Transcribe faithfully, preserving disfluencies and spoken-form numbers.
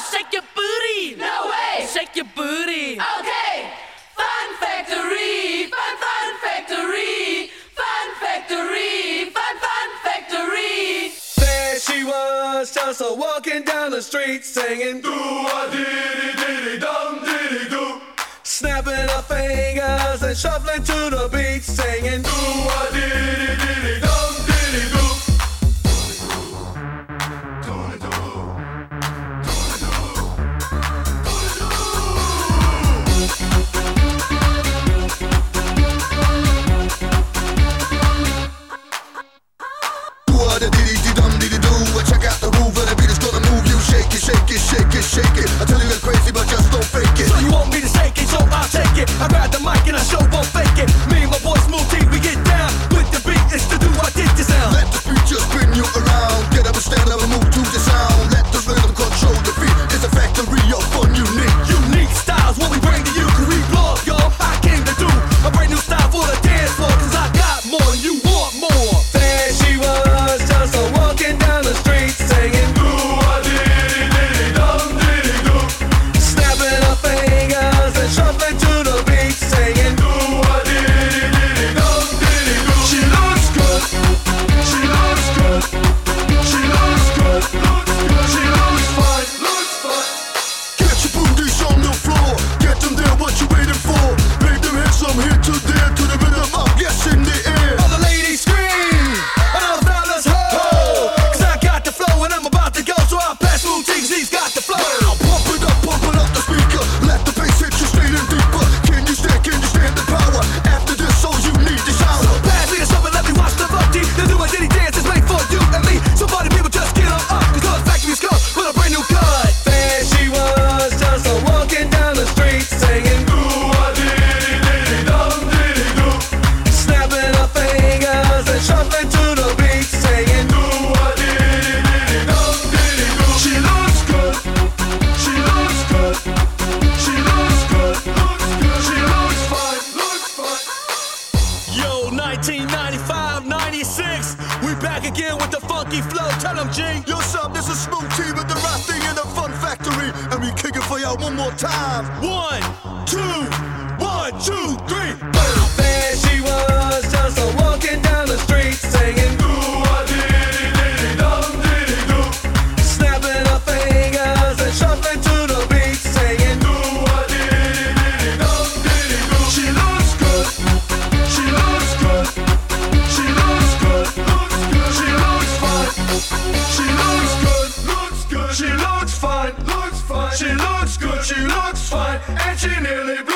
Shake your booty. No way. Shake your booty. Okay. Fun Factory. Fun Fun Factory. Fun Factory. Fun Fun Factory. There she was, just a walking down the street singing do-a-diddy-diddy-dum diddy-doo, snapping her fingers and shuffling to the beat singing do-a-diddy-diddy-dum diddy-doo. Check out the groove, the beat is gonna move you. Shake it, shake it, shake it, shake it. I tell you it's crazy, but just don't fake it. So you want me to shake it, so I'll take it. I grab the mic and I show won't fake it. Me and my boy Smooth T, we get down with the beat. It's to do I did the sound. Let the beat just spin you around. Get up and stand up and move to the sound. Let the rhythm control the beat. It's a factory of fun, unique. Unique styles, what we bring to you. Cause we blow up, y'all. I came to do a brand new style for the dance floor. Cause I got more and you want more. There she was, just a walking down the street singing do-a-diddy-diddy-dum diddy-doo, snapping her fingers and shuffling to the beat singing do-a-diddy-diddy-dum diddy-doo. She looks good, she looks good, she looks good, looks good, she looks fine, looks fine. Get your booties on the floor. Get them there, what you waiting for? Make them hit some here to there, to the rhythm up, yes in the air. All the ladies scream, and all the fellas ho, cause I got the flow and I'm about to go, so I'll pass Smooth T cause he's got the flow. Wow, pump it up, pump it up the speaker. Let the bass hit you straight and deeper. Can you stand, can you stand the power? After this, so you need the shower. So pass me the show and let me watch the funky. The do a diddy dance is made for you and me. So party people just get on up, cause Love Factory's come with a brand new cut. There she was, just a walking down the street singing do-a-diddy-diddy-dum diddy-doo, snapping her fingers and shuffling to the beat singing do-a-diddy-diddy-dum diddy-doo. She looks good, she looks good, she looks good, looks good, she looks fine, looks fine. Yo, nineteen ninety-five, ninety-six, we back again with the funky flow. Tell them, G. Yo, son, this is Smooth T with the right thing in the Fun Factory. And we kick it for y'all one more time. One, two, one, two, three. There she was, just a walking down the street singing do-a-diddy-diddy-dum diddy-doo, snapping her fingers and shuffling to the beat singing do-a-diddy-diddy-dum diddy-doo. She looks good, she looks good, she looks good, looks good, she looks fine, she looks good, looks good, she looks fine, looks fine, she looks good, she looks fine, and she nearly